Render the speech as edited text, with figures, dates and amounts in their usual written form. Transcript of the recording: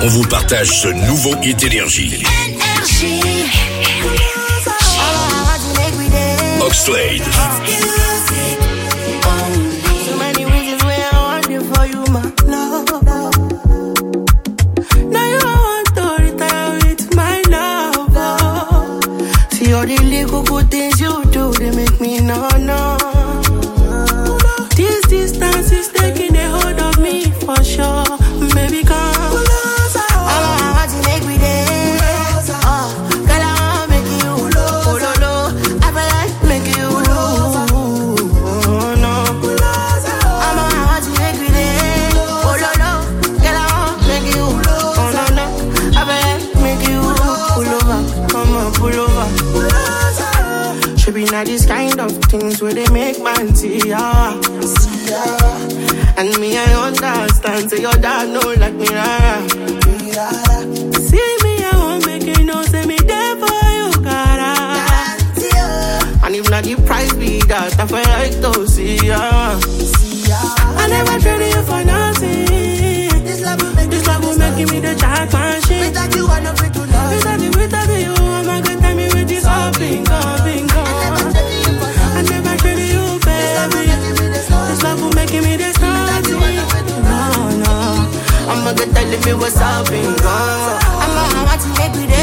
on vous partage ce nouveau hit Énergie. Oxlade. So many reasons why I want it for you, my love. Now you want to retire with my love. See all the little good things you do, they make me no. This distance is taking a hold of me for sure. Baby, come. I want to make me there. Girl, I want to make you I feel like make you no. I want to make me there. Girl, I want to make you no. I feel like make you pull over. Come on, pull over. Should be not these kind of things where they make man see ya. And me, I understand. Say your dad know like me, see me, I won't make you know. Say me there for you, cara. And if not the price be that, I feel like to see ya. I never traded you for nothing. This love will make me the championship. Without you, I'm not free to love. Without you, I'm not gonna tell me with this all bingo. I never traded you, baby. This love will make me this nothing. No. I'm gonna tell me what's up and gone. I'm gonna want to make me there.